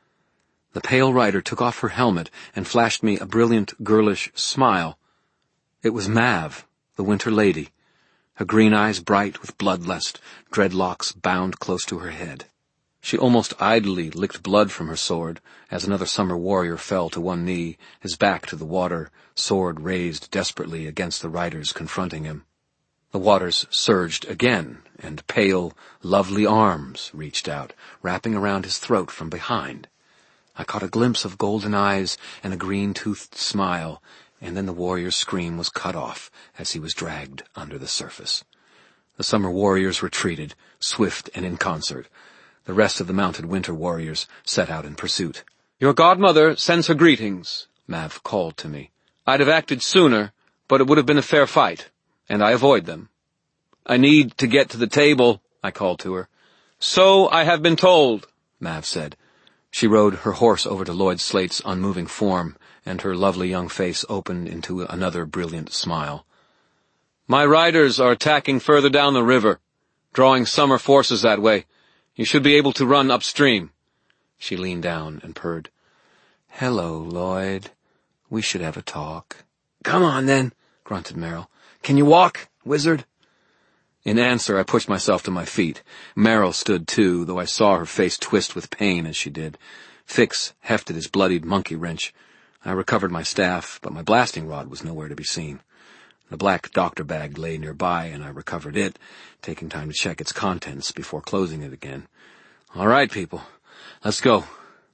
The pale rider took off her helmet and flashed me a brilliant, girlish smile. It was Mav, the Winter Lady, her green eyes bright with bloodlust, dreadlocks bound close to her head. She almost idly licked blood from her sword as another summer warrior fell to one knee, his back to the water, sword raised desperately against the riders confronting him. The waters surged again, and pale, lovely arms reached out, wrapping around his throat from behind. I caught a glimpse of golden eyes and a green-toothed smile, and then the warrior's scream was cut off as he was dragged under the surface. The summer warriors retreated, swift and in concert. The rest of the mounted winter warriors set out in pursuit. "Your godmother sends her greetings," Mav called to me. "I'd have acted sooner, but it would have been a fair fight, and I avoid them." "I need to get to the table," I called to her. "So I have been told," Mav said. She rode her horse over to Lloyd Slate's unmoving form, and her lovely young face opened into another brilliant smile. "My riders are attacking further down the river, drawing summer forces that way. You should be able to run upstream." She leaned down and purred. "Hello, Lloyd. We should have a talk." "Come on, then," grunted Merrill. "Can you walk, wizard?" In answer, I pushed myself to my feet. Merrill stood too, though I saw her face twist with pain as she did. Fix hefted his bloodied monkey wrench. I recovered my staff, but my blasting rod was nowhere to be seen. The black doctor bag lay nearby, and I recovered it, taking time to check its contents before closing it again. "All right, people, let's go."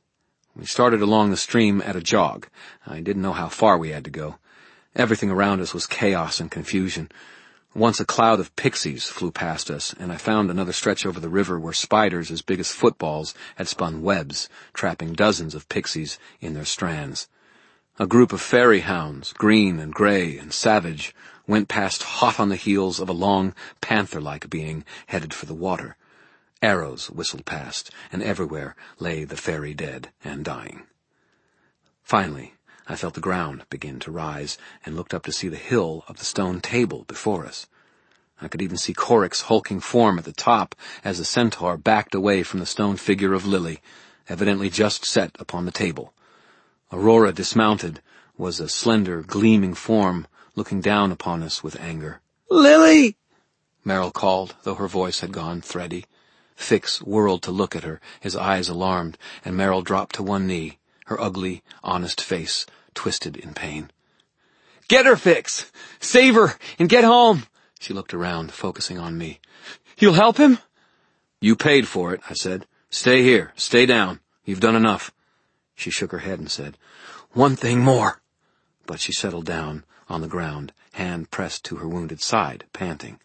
We started along the stream at a jog. I didn't know how far we had to go. Everything around us was chaos and confusion. Once a cloud of pixies flew past us, and I found another stretch over the river where spiders as big as footballs had spun webs, trapping dozens of pixies in their strands. A group of fairy hounds, green and gray and savage, went past hot on the heels of a long, panther-like being headed for the water. Arrows whistled past, and everywhere lay the fairy dead and dying. Finally, I felt the ground begin to rise, and looked up to see the hill of the stone table before us. I could even see Coric's hulking form at the top as the centaur backed away from the stone figure of Lily, evidently just set upon the table. Aurora, dismounted, was a slender, gleaming form looking down upon us with anger. "Lily!" Merrill called, though her voice had gone thready. Fix whirled to look at her, his eyes alarmed, and Merrill dropped to one knee, her ugly, honest face twisted in pain. "Get her, Fix! Save her, and get home!" She looked around, focusing on me. "You'll help him?" "You paid for it," I said. "Stay here. Stay down. You've done enough." She shook her head and said, "One thing more." But she settled down on the ground, hand pressed to her wounded side, panting.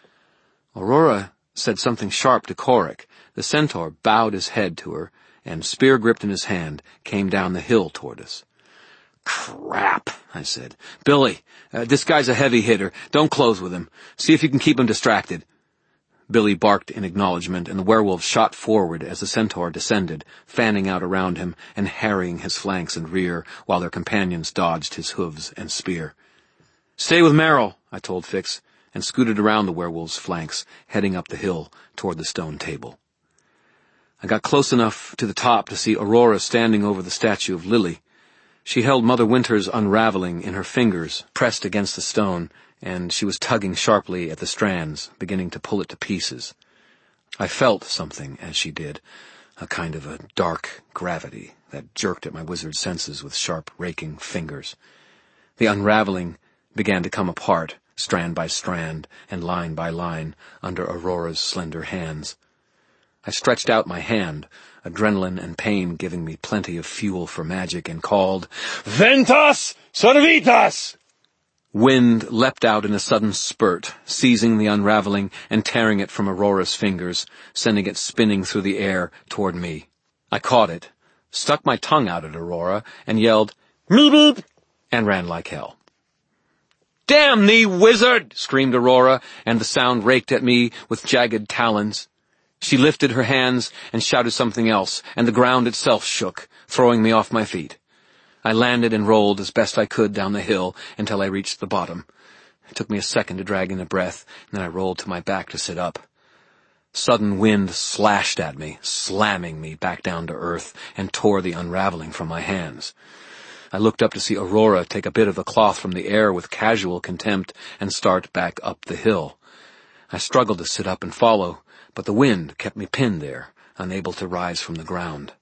Aurora said something sharp to Coric. The centaur bowed his head to her, and, spear gripped in his hand, came down the hill toward us. "Crap," I said. "Billy, this guy's a heavy hitter. Don't close with him. See if you can keep him distracted." Billy barked in acknowledgement, and the werewolf shot forward as the centaur descended, fanning out around him and harrying his flanks and rear, while their companions dodged his hooves and spear. "Stay with Merrill," I told Fix, and scooted around the werewolf's flanks, heading up the hill toward the stone table. I got close enough to the top to see Aurora standing over the statue of Lily. She held Mother Winter's unraveling in her fingers, pressed against the stone, and she was tugging sharply at the strands, beginning to pull it to pieces. I felt something as she did, a kind of a dark gravity that jerked at my wizard senses with sharp, raking fingers. The unraveling began to come apart, strand by strand and line by line, under Aurora's slender hands. I stretched out my hand, adrenaline and pain giving me plenty of fuel for magic, and called, Ventas Servitas! Wind leapt out in a sudden spurt, seizing the unraveling and tearing it from Aurora's fingers, sending it spinning through the air toward me. I caught it, stuck my tongue out at Aurora, and yelled, "Meep meep!" and ran like hell. "Damn thee, wizard!" screamed Aurora, and the sound raked at me with jagged talons. She lifted her hands and shouted something else, and the ground itself shook, throwing me off my feet. I landed and rolled as best I could down the hill until I reached the bottom. It took me a second to drag in a breath, and then I rolled to my back to sit up. Sudden wind slashed at me, slamming me back down to earth, and tore the unraveling from my hands. I looked up to see Aurora take a bit of the cloth from the air with casual contempt and start back up the hill. I struggled to sit up and follow, but the wind kept me pinned there, unable to rise from the ground.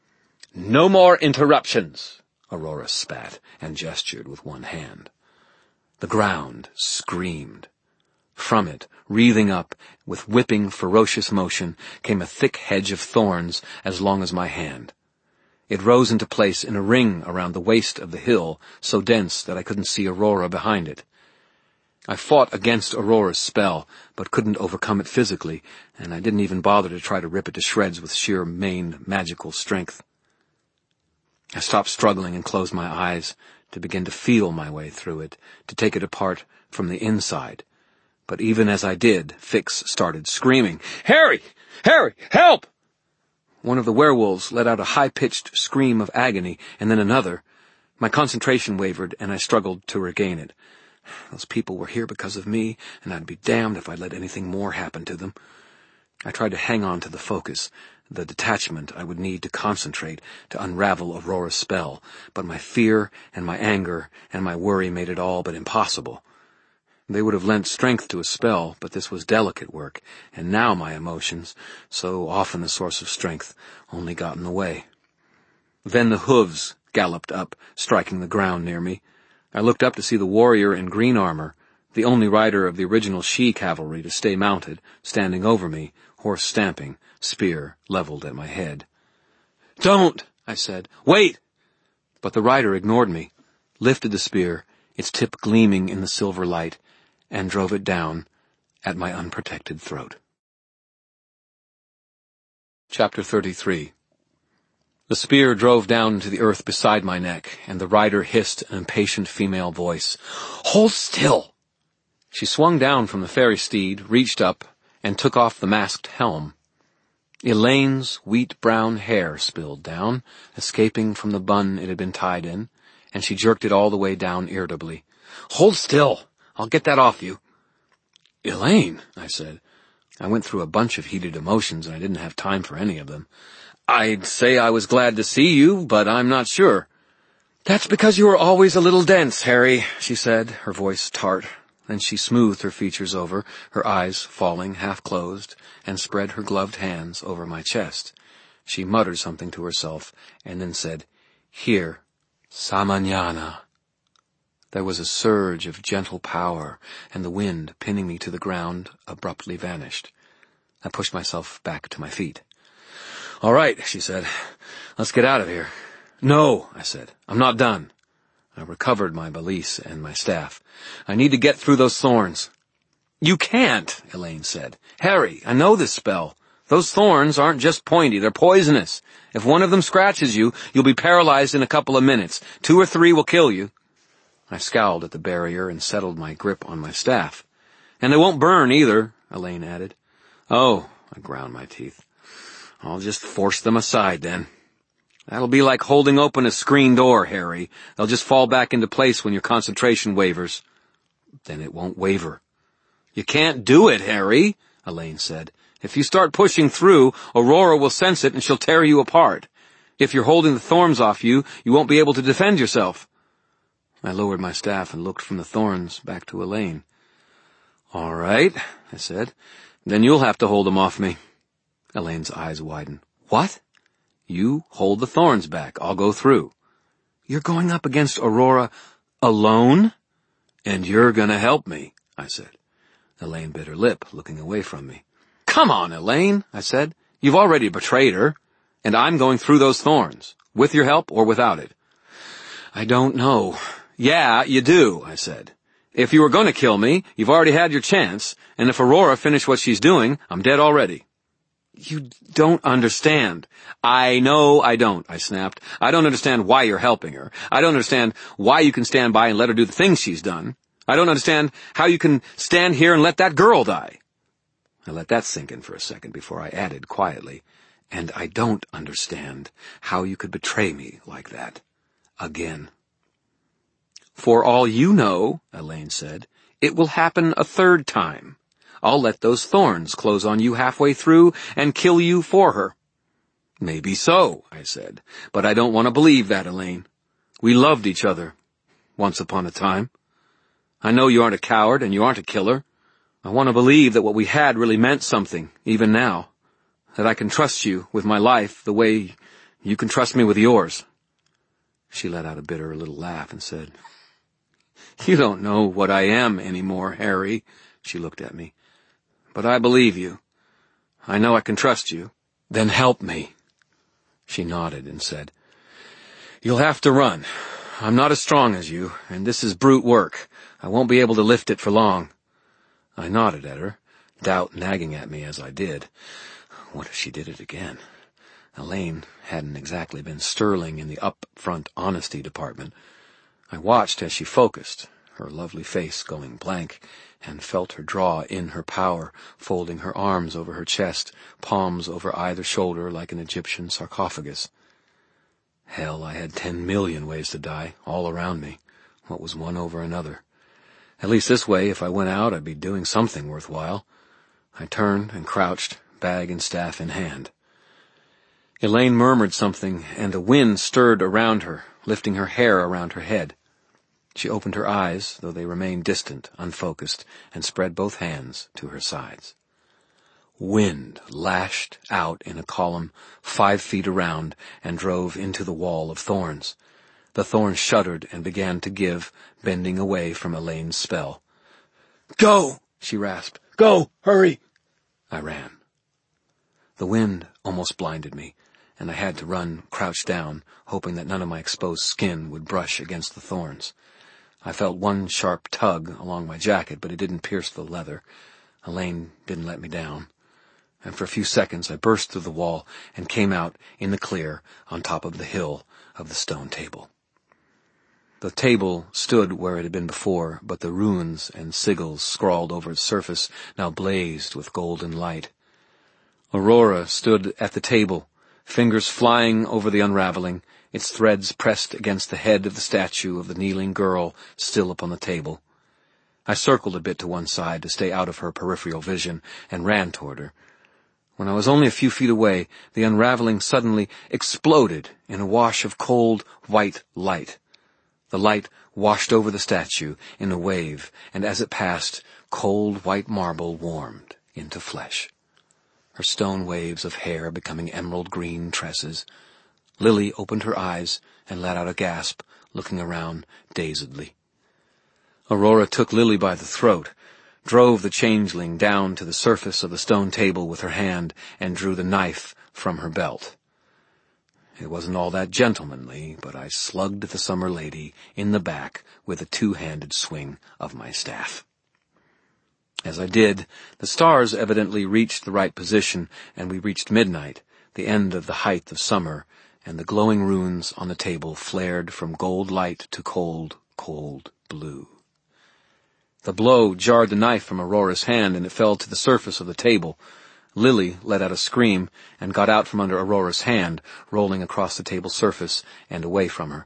"No more interruptions," Aurora spat and gestured with one hand. The ground screamed. From it, wreathing up, with whipping, ferocious motion, came a thick hedge of thorns as long as my hand. It rose into place in a ring around the waist of the hill, so dense that I couldn't see Aurora behind it. I fought against Aurora's spell, but couldn't overcome it physically, and I didn't even bother to try to rip it to shreds with sheer main magical strength. I stopped struggling and closed my eyes to begin to feel my way through it, to take it apart from the inside. But even as I did, Fix started screaming, "Harry! Harry! Help!" One of the werewolves let out a high-pitched scream of agony, and then another. My concentration wavered, and I struggled to regain it. Those people were here because of me, and I'd be damned if I'd let anything more happen to them. I tried to hang on to the focus, the detachment I would need to concentrate, to unravel Aurora's spell, but my fear and my anger and my worry made it all but impossible. They would have lent strength to a spell, but this was delicate work, and now my emotions, so often the source of strength, only got in the way. Then the hooves galloped up, striking the ground near me. I looked up to see the warrior in green armor, the only rider of the original she-cavalry to stay mounted, standing over me, horse stamping, spear leveled at my head. "Don't!" I said. "Wait!" But the rider ignored me, lifted the spear, its tip gleaming in the silver light, and drove it down at my unprotected throat. Chapter 33. The spear drove down to the earth beside my neck, and the rider hissed an impatient female voice. "Hold still!" She swung down from the fairy steed, reached up, and took off the masked helm. Elaine's wheat-brown hair spilled down, escaping from the bun it had been tied in, and she jerked it all the way down irritably. "Hold still! I'll get that off you." "Elaine," I said. I went through a bunch of heated emotions, and I didn't have time for any of them. "I'd say I was glad to see you, but I'm not sure." "That's because you were always a little dense, Harry," she said, her voice tart. Then she smoothed her features over, her eyes falling, half-closed, and spread her gloved hands over my chest. She muttered something to herself, and then said, "Here, Samanyana." There was a surge of gentle power, and the wind, pinning me to the ground, abruptly vanished. I pushed myself back to my feet. "All right," she said. "Let's get out of here." "No," I said. "I'm not done." I recovered my valise and my staff. "I need to get through those thorns." "You can't," Elaine said. "Harry, I know this spell. Those thorns aren't just pointy, they're poisonous. If one of them scratches you, you'll be paralyzed in a couple of minutes. 2 or 3 will kill you." I scowled at the barrier and settled my grip on my staff. "And they won't burn either," Elaine added. "Oh," I ground my teeth. "I'll just force them aside then." "That'll be like holding open a screen door, Harry. They'll just fall back into place when your concentration wavers." "Then it won't waver." "You can't do it, Harry," Elaine said. "If you start pushing through, Aurora will sense it and she'll tear you apart. If you're holding the thorns off you, you won't be able to defend yourself." I lowered my staff and looked from the thorns back to Elaine. "All right," I said. "Then you'll have to hold them off me." Elaine's eyes widened. "What?" "You hold the thorns back. I'll go through." "You're going up against Aurora alone?" "And you're going to help me," I said. Elaine bit her lip, looking away from me. "Come on, Elaine," I said. "You've already betrayed her, and I'm going through those thorns, with your help or without it." "I don't know." "Yeah, you do," I said. "If you were going to kill me, you've already had your chance, and if Aurora finished what she's doing, I'm dead already." "You don't understand." "I know I don't," I snapped. "I don't understand why you're helping her. I don't understand why you can stand by and let her do the things she's done. I don't understand how you can stand here and let that girl die." I let that sink in for a second before I added quietly, "And I don't understand how you could betray me like that. Again." "For all you know," Elaine said, "it will happen a 3rd time. I'll let those thorns close on you halfway through and kill you for her." "Maybe so," I said, "but I don't want to believe that, Elaine. We loved each other, once upon a time. I know you aren't a coward and you aren't a killer. I want to believe that what we had really meant something, even now. That I can trust you with my life the way you can trust me with yours." She let out a bitter little laugh and said, "You don't know what I am anymore, Harry." She looked at me. "But I believe you. I know I can trust you." "Then help me." She nodded and said, "You'll have to run. I'm not as strong as you, and this is brute work. I won't be able to lift it for long." I nodded at her, doubt nagging at me as I did. What if she did it again? Elaine hadn't exactly been sterling in the up-front honesty department. I watched as she focused, her lovely face going blank, and felt her draw in her power, folding her arms over her chest, palms over either shoulder like an Egyptian sarcophagus. Hell, I had 10 million ways to die, all around me. What was one over another? At least this way, if I went out, I'd be doing something worthwhile. I turned and crouched, bag and staff in hand. Elaine murmured something, and the wind stirred around her, lifting her hair around her head. She opened her eyes, though they remained distant, unfocused, and spread both hands to her sides. Wind lashed out in a column 5 feet around and drove into the wall of thorns. The thorns shuddered and began to give, bending away from Elaine's spell. "Go!" she rasped. "Go! Hurry!" I ran. The wind almost blinded me, and I had to run crouched down, hoping that none of my exposed skin would brush against the thorns. I felt one sharp tug along my jacket, but it didn't pierce the leather. Elaine didn't let me down. And for a few seconds I burst through the wall and came out in the clear on top of the hill of the stone table. The table stood where it had been before, but the runes and sigils scrawled over its surface now blazed with golden light. Aurora stood at the table, fingers flying over the unraveling, its threads pressed against the head of the statue of the kneeling girl still upon the table. I circled a bit to one side to stay out of her peripheral vision and ran toward her. When I was only a few feet away, the unraveling suddenly exploded in a wash of cold, white light. The light washed over the statue in a wave, and as it passed, cold white marble warmed into flesh. Her stone waves of hair becoming emerald green tresses. Lily opened her eyes and let out a gasp, looking around dazedly. Aurora took Lily by the throat, drove the changeling down to the surface of the stone table with her hand, and drew the knife from her belt. It wasn't all that gentlemanly, but I slugged the summer lady in the back with a two-handed swing of my staff. As I did, the stars evidently reached the right position, and we reached midnight, the end of the height of summer, and the glowing runes on the table flared from gold light to cold, cold blue. The blow jarred the knife from Aurora's hand, and it fell to the surface of the table. Lily let out a scream and got out from under Aurora's hand, rolling across the table's surface and away from her.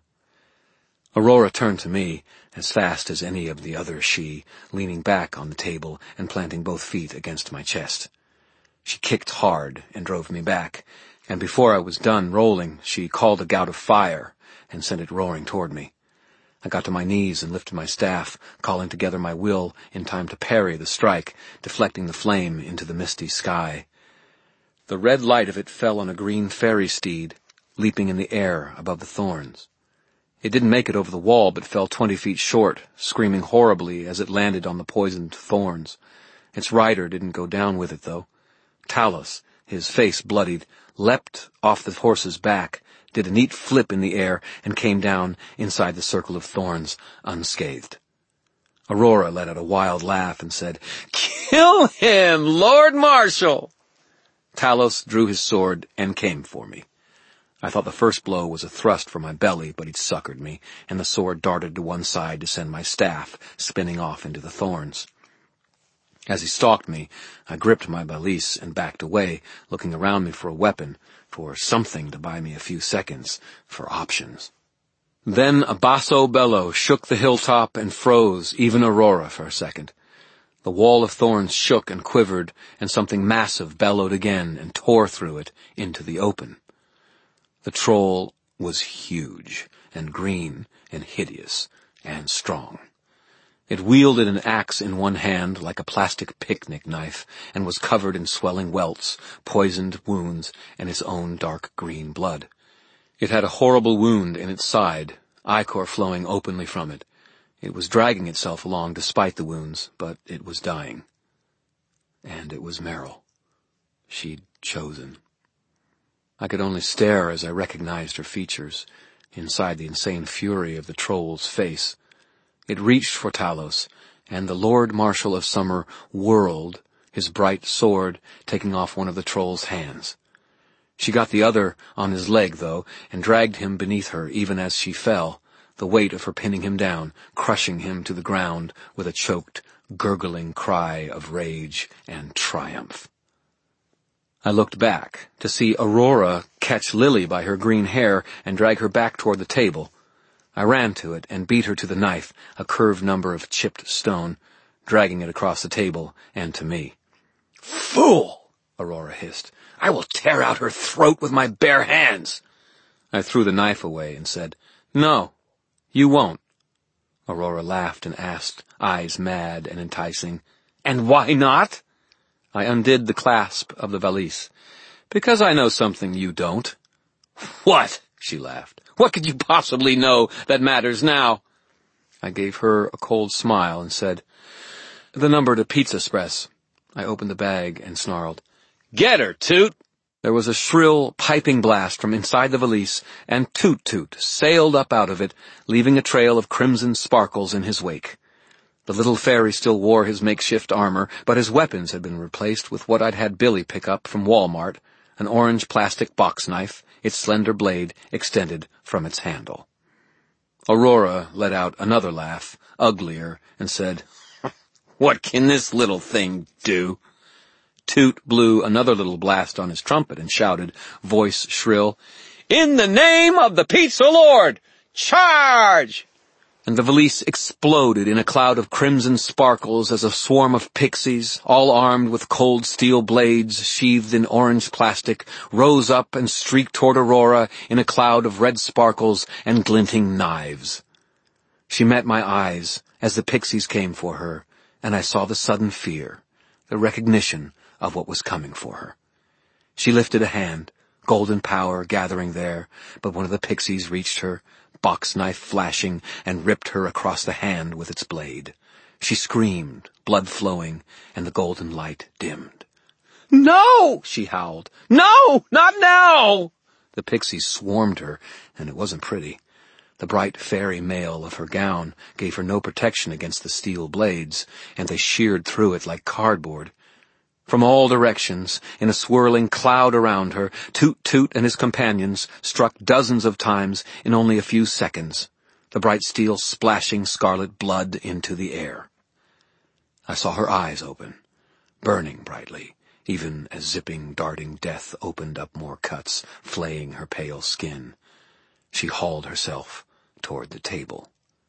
Aurora turned to me, as fast as any of the other she, leaning back on the table and planting both feet against my chest. She kicked hard and drove me back, and before I was done rolling, she called a gout of fire and sent it roaring toward me. I got to my knees and lifted my staff, calling together my will in time to parry the strike, deflecting the flame into the misty sky. The red light of it fell on a green fairy steed, leaping in the air above the thorns. It didn't make it over the wall, but fell 20 feet short, screaming horribly as it landed on the poisoned thorns. Its rider didn't go down with it, though. Talos, his face bloodied, leapt off the horse's back, did a neat flip in the air, and came down inside the circle of thorns, unscathed. Aurora let out a wild laugh and said, "Kill him, Lord Marshal!" Talos drew his sword and came for me. I thought the first blow was a thrust for my belly, but he'd succored me, and the sword darted to one side to send my staff spinning off into the thorns. As he stalked me, I gripped my valise and backed away, looking around me for a weapon, for something to buy me a few seconds, for options. Then a basso bellow shook the hilltop and froze even Aurora for a second. The wall of thorns shook and quivered, and something massive bellowed again and tore through it into the open. The troll was huge and green and hideous and strong. It wielded an axe in one hand like a plastic picnic knife, and was covered in swelling welts, poisoned wounds, and its own dark green blood. It had a horrible wound in its side, ichor flowing openly from it. It was dragging itself along despite the wounds, but it was dying. And it was Meryl. She'd chosen. I could only stare as I recognized her features, inside the insane fury of the troll's face. It reached for Talos, and the Lord Marshal of Summer whirled, his bright sword taking off one of the troll's hands. She got the other on his leg, though, and dragged him beneath her even as she fell, the weight of her pinning him down, crushing him to the ground with a choked, gurgling cry of rage and triumph. I looked back to see Aurora catch Lily by her green hair and drag her back toward the table. I ran to it and beat her to the knife, a curved number of chipped stone, dragging it across the table and to me. "Fool!" Aurora hissed. "I will tear out her throat with my bare hands." I threw the knife away and said, "No, you won't." Aurora laughed and asked, eyes mad and enticing, "And why not?" I undid the clasp of the valise. "Because I know something you don't." "What?" she laughed. "What could you possibly know that matters now?" I gave her a cold smile and said, "The number to Pizza Express." I opened the bag and snarled, "Get her, Toot!" There was a shrill, piping blast from inside the valise, and Toot Toot sailed up out of it, leaving a trail of crimson sparkles in his wake. The little fairy still wore his makeshift armor, but his weapons had been replaced with what I'd had Billy pick up from Walmart, an orange plastic box knife, its slender blade extended from its handle. Aurora let out another laugh, uglier, and said, "What can this little thing do?" Toot blew another little blast on his trumpet and shouted, voice shrill, "In the name of the Pizza Lord, charge!" And the valise exploded in a cloud of crimson sparkles as a swarm of pixies, all armed with cold steel blades sheathed in orange plastic, rose up and streaked toward Aurora in a cloud of red sparkles and glinting knives. She met my eyes as the pixies came for her, and I saw the sudden fear, the recognition of what was coming for her. She lifted a hand, golden power gathering there, but one of the pixies reached her, box knife flashing, and ripped her across the hand with its blade. She screamed, blood flowing, and the golden light dimmed. "No!" she howled. "No! Not now!" The pixies swarmed her, and it wasn't pretty. The bright fairy mail of her gown gave her no protection against the steel blades, and they sheared through it like cardboard. From all directions, in a swirling cloud around her, Toot Toot and his companions struck dozens of times in only a few seconds, the bright steel splashing scarlet blood into the air. I saw her eyes open, burning brightly, even as zipping, darting death opened up more cuts, flaying her pale skin. She hauled herself toward the table.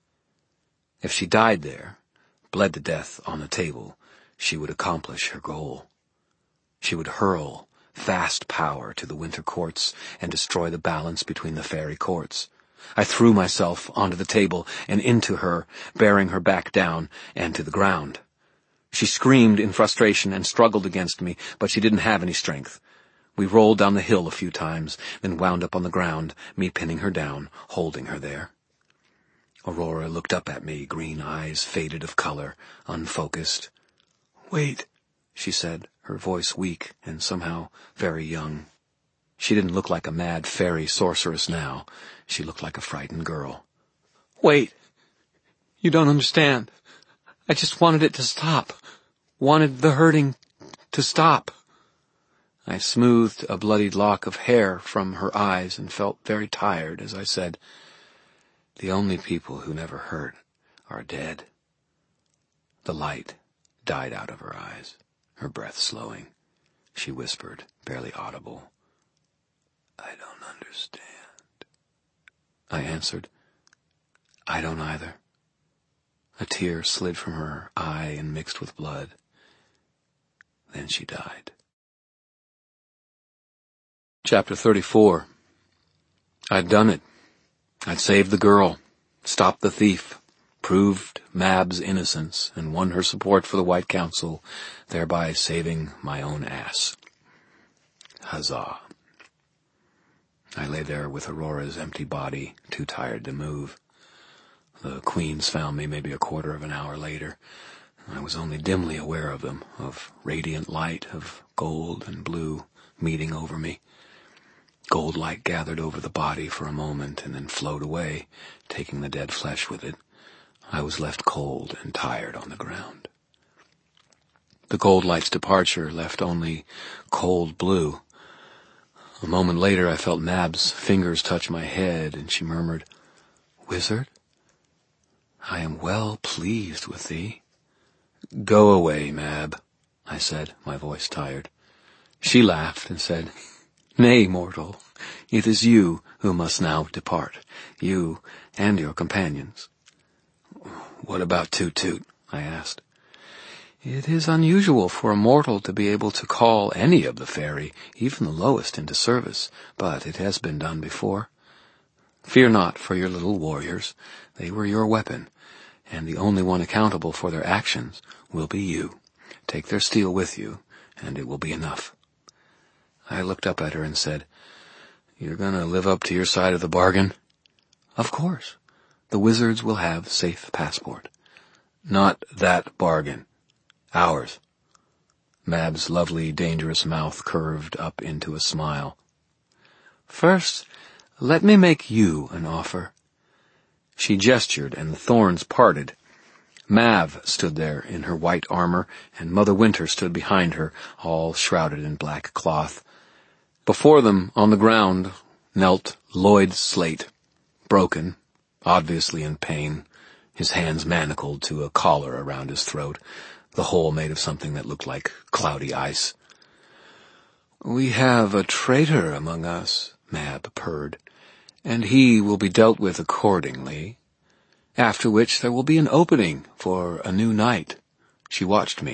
If she died there, bled to death on the table, she would accomplish her goal. She would hurl vast power to the winter courts and destroy the balance between the fairy courts. I threw myself onto the table and into her, bearing her back down and to the ground. She screamed in frustration and struggled against me, but she didn't have any strength. We rolled down the hill a few times, then wound up on the ground, me pinning her down, holding her there. Aurora looked up at me, green eyes faded of color, unfocused. "Wait," she said, her voice weak and somehow very young. She didn't look like a mad fairy sorceress now. She looked like a frightened girl. "Wait. You don't understand. I just wanted it to stop. Wanted the hurting to stop." I smoothed a bloodied lock of hair from her eyes and felt very tired as I said, "The only people who never hurt are dead." The light died out of her eyes, her breath slowing. She whispered, barely audible, "I don't understand." I answered, "I don't either." A tear slid from her eye and mixed with blood. Then she died. Chapter 34. I'd done it. I'd saved the girl, stopped the thief, proved Mab's innocence, and won her support for the White Council, thereby saving my own ass. Huzzah. I lay there with Aurora's empty body, too tired to move. The queens found me maybe a quarter of an hour later. I was only dimly aware of them, of radiant light, of gold and blue meeting over me. Gold light gathered over the body for a moment and then flowed away, taking the dead flesh with it. I was left cold and tired on the ground. The gold light's departure left only cold blue. A moment later I felt Mab's fingers touch my head, and she murmured, "Wizard, I am well pleased with thee." "Go away, Mab," I said, my voice tired. She laughed and said, "Nay, mortal, it is you who must now depart, you and your companions." "What about Toot Toot?" I asked. "It is unusual for a mortal to be able to call any of the fairy, even the lowest, into service, but it has been done before. Fear not for your little warriors. They were your weapon, and the only one accountable for their actions will be you. Take their steel with you, and it will be enough." I looked up at her and said, "You're going to live up to your side of the bargain?" "Of course. The wizards will have safe passport." "Not that bargain. Ours." Mab's lovely, dangerous mouth curved up into a smile. "First, let me make you an offer." She gestured, and the thorns parted. Mav stood there in her white armor, and Mother Winter stood behind her, all shrouded in black cloth. Before them, on the ground, knelt Lloyd Slate, broken, obviously in pain, his hands manacled to a collar around his throat, the whole made of something that looked like cloudy ice. "We have a traitor among us," Mab purred, "and he will be dealt with accordingly. After which there will be an opening for a new night." She watched me.